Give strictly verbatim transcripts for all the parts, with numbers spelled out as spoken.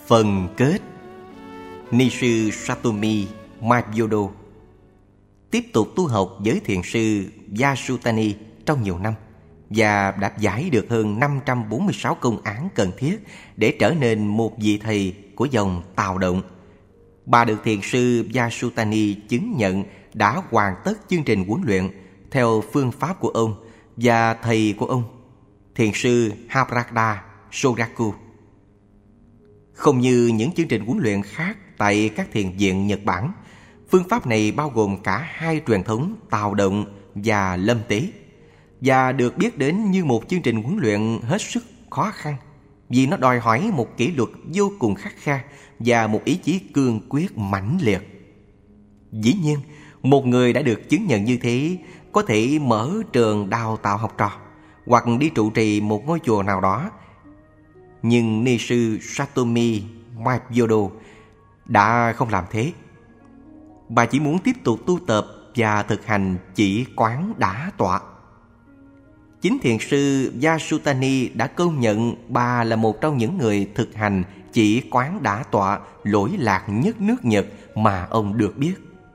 Phần kết. Ni sư Satomi Mayudo tiếp tục tu học với thiền sư Yasutani trong nhiều năm và đã giải được hơn năm trăm bốn mươi sáu công án cần thiết để trở nên một vị thầy của dòng Tào Động. Bà được thiền sư Yasutani chứng nhận đã hoàn tất chương trình huấn luyện theo phương pháp của ông và thầy của ông, thiền sư Harada Shogaku. Không như những chương trình huấn luyện khác tại các thiền viện Nhật Bản, phương pháp này bao gồm cả hai truyền thống Tào Động và Lâm Tế, và được biết đến như một chương trình huấn luyện hết sức khó khăn vì nó đòi hỏi một kỷ luật vô cùng khắt khe và một ý chí cương quyết mãnh liệt. Dĩ nhiên, một người đã được chứng nhận như thế có thể mở trường đào tạo học trò hoặc đi trụ trì một ngôi chùa nào đó. Nhưng ni sư Satomi Mayudo đã không làm thế. Bà chỉ muốn tiếp tục tu tập và thực hành chỉ quán đả tọa. Chính thiền sư Yasutani đã công nhận bà là một trong những người thực hành chỉ quán đả tọa lỗi lạc nhất nước Nhật mà ông được biết.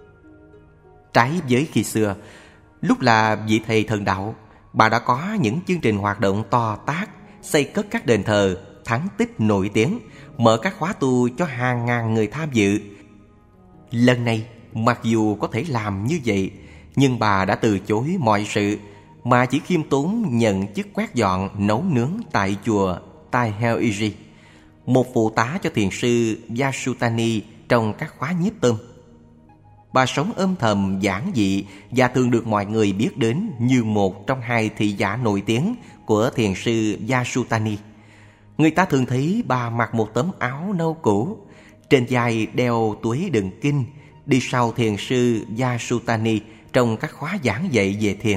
Trái với khi xưa, lúc là vị thầy thần đạo, bà đã có những chương trình hoạt động to tát, xây cất các đền thờ, thắng tích nổi tiếng, mở các khóa tu cho hàng ngàn người tham dự. Lần này, mặc dù có thể làm như vậy, nhưng bà đã từ chối mọi sự mà chỉ khiêm tốn nhận chức quét dọn nấu nướng tại chùa Taiheiiji, một phụ tá cho thiền sư Yasutani trong các khóa nhiếp tâm. Bà sống âm thầm giản dị và thường được mọi người biết đến như một trong hai thị giả nổi tiếng của thiền sư Yasutani. Người ta thường thấy bà mặc một tấm áo nâu cũ, trên vai đeo túi đựng kinh, đi sau thiền sư Yasutani trong các khóa giảng dạy về thiền.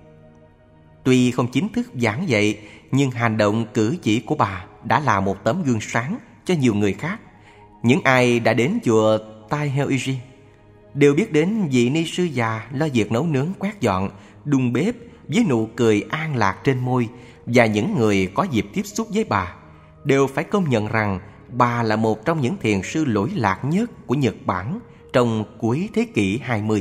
Tuy không chính thức giảng dạy, nhưng hành động cử chỉ của bà đã là một tấm gương sáng cho nhiều người khác. Những ai đã đến chùa Taiheiiji đều biết đến vị ni sư già lo việc nấu nướng quét dọn, đun bếp với nụ cười an lạc trên môi, và những người có dịp tiếp xúc với bà đều phải công nhận rằng bà là một trong những thiền sư lỗi lạc nhất của Nhật Bản trong cuối thế kỷ hai mươi.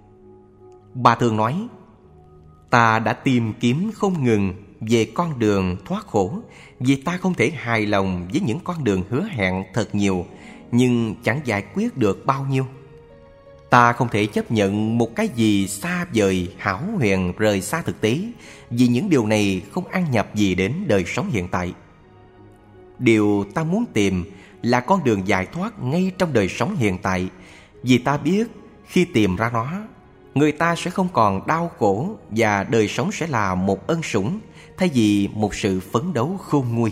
Bà thường nói: "Ta đã tìm kiếm không ngừng về con đường thoát khổ, vì ta không thể hài lòng với những con đường hứa hẹn thật nhiều nhưng chẳng giải quyết được bao nhiêu. Ta không thể chấp nhận một cái gì xa vời hão huyền rời xa thực tế, vì những điều này không ăn nhập gì đến đời sống hiện tại. Điều ta muốn tìm là con đường giải thoát ngay trong đời sống hiện tại, vì ta biết khi tìm ra nó, người ta sẽ không còn đau khổ và đời sống sẽ là một ân sủng thay vì một sự phấn đấu khôn nguôi."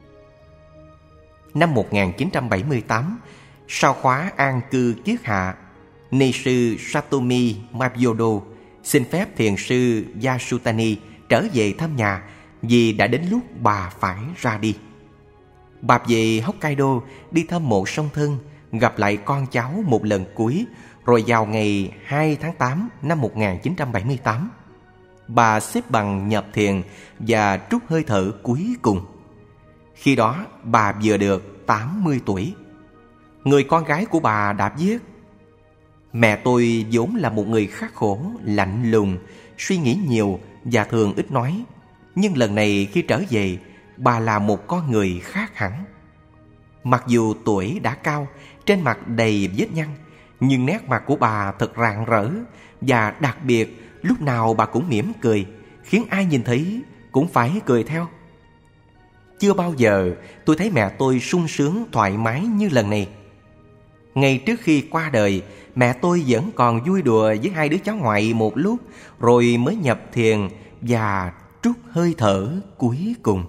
Năm một nghìn chín trăm bảy mươi tám, sau khóa an cư kiết hạ, ni sư Satomi Mayudo xin phép thiền sư Yasutani trở về thăm nhà vì đã đến lúc bà phải ra đi. Bà về Hokkaido đi thăm mộ song thân, gặp lại con cháu một lần cuối, rồi vào ngày hai tháng tám năm một nghìn chín trăm bảy mươi tám, bà xếp bằng nhập thiền và trút hơi thở cuối cùng. Khi đó bà vừa được tám mươi tuổi. Người con gái của bà đã viết: "Mẹ tôi vốn là một người khắc khổ, lạnh lùng, suy nghĩ nhiều và thường ít nói. Nhưng lần này khi trở về, bà là một con người khác hẳn. Mặc dù tuổi đã cao, trên mặt đầy vết nhăn, nhưng nét mặt của bà thật rạng rỡ, và đặc biệt lúc nào bà cũng mỉm cười, khiến ai nhìn thấy cũng phải cười theo. Chưa bao giờ tôi thấy mẹ tôi sung sướng thoải mái như lần này. Ngày trước khi qua đời, mẹ tôi vẫn còn vui đùa với hai đứa cháu ngoại một lúc, rồi mới nhập thiền và trút hơi thở cuối cùng."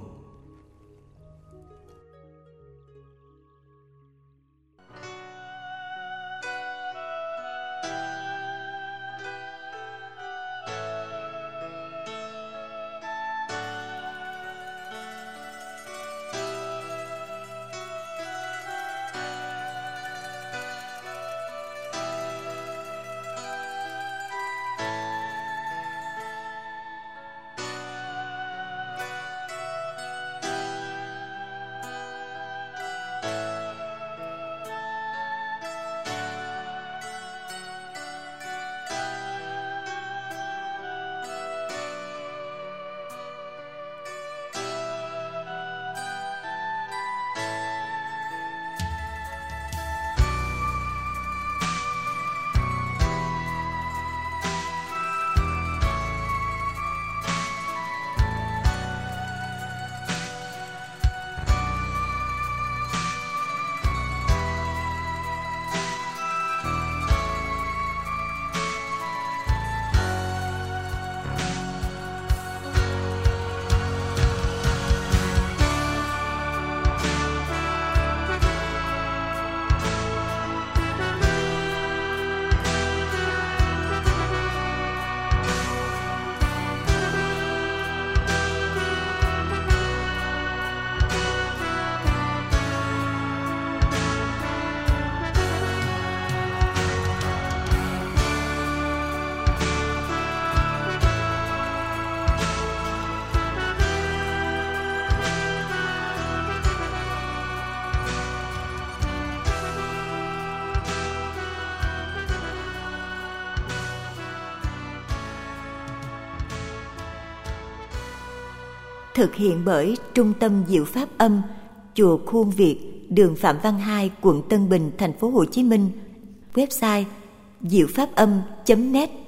thực hiện bởi Trung tâm Diệu Pháp Âm, Chùa Khuôn Việt, đường Phạm Văn Hai, quận Tân Bình, thành phố Hồ Chí Minh. Website diệu pháp âm chấm net.